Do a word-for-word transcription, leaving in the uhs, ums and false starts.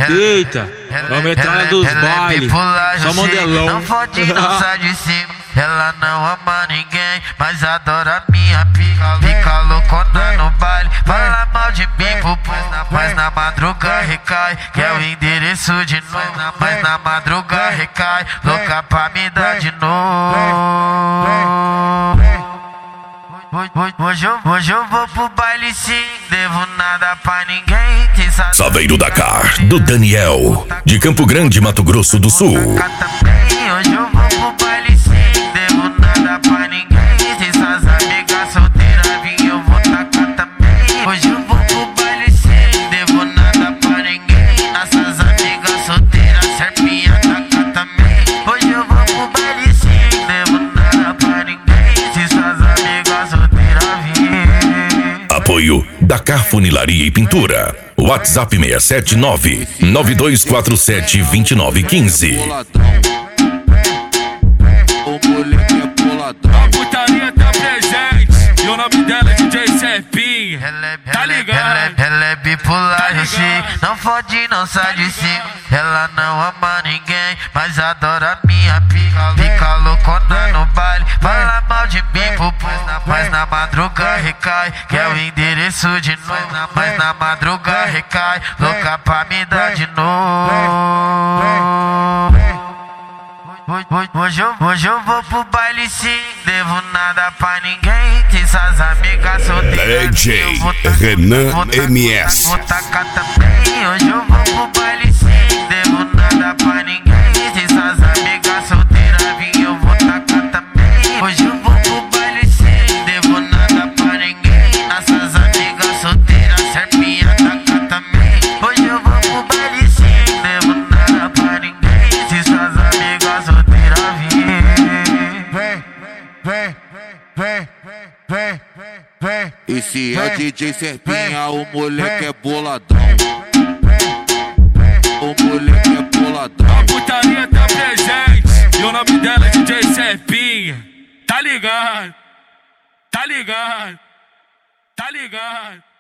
Eita, vamos entrar nos bailes, só modelão. Não fode, não sai de cima. Ela não ama ninguém, mas adora minha pica. Fica loucona no baile, fala mal de mim pro povo. Mas na madruga recai, quer o endereço de novo. Mas na madruga recai, louca pra me dar de novo. Hoje eu, hoje eu vou pro baile sim, devo nada pra ninguém. Saveiro Dakar, do Daniel, de Campo Grande, Mato Grosso do Sul. Hoje eu vou pro baile sim, devo nada pra ninguém. Se suas amigas solteiras vir, eu vou tacar também. Hoje eu vou pro baile sim, devo nada pra ninguém. Nossas amigas solteiras, serpinha tacar também. Hoje eu vou pro baile sim, devo nada pra ninguém. Se suas amigas solteiras vir. Apoio Dakar Funilaria e Pintura. WhatsApp seis sete nove, nove dois quatro sete, dois nove um cinco. O moleque é boladão. A putaria tá presente e o nome dela é D J Serpinha. Tá ligado? Ela é bipolar, eu sei. Não fode, não sai de cima. Ela não ama ninguém, mas adora minha pica. Fica loucona no baile, fala mal de mim pro povo. Mas na madruga recai, quer o endereço de novo. Mas na madruga recai, louca pra me dar de novo. Hoje eu, hoje eu vou pro baile sim, devo nada pra ninguém. Se suas amigas solteiras, D J Renan M S. vou tacar também. Hoje eu vou pro baile sim, devo nada pra ninguém. Se suas amigas solteiras vir, eu vou tacar também. Hoje eu vou pro baile sim, devo nada pra ninguém. Nossas amigas solteiras, serpinha tacar também. Hoje eu vou pro baile sim, devo nada pra ninguém. Se suas amigas solteiras vir. Vem, vem, vem, vem, vem. Esse é o D J Serpinha, o moleque é boladão. O moleque é boladão. A putaria tá presente e o nome dela é D J Serpinha. Tá ligado? Tá ligado? Tá ligado?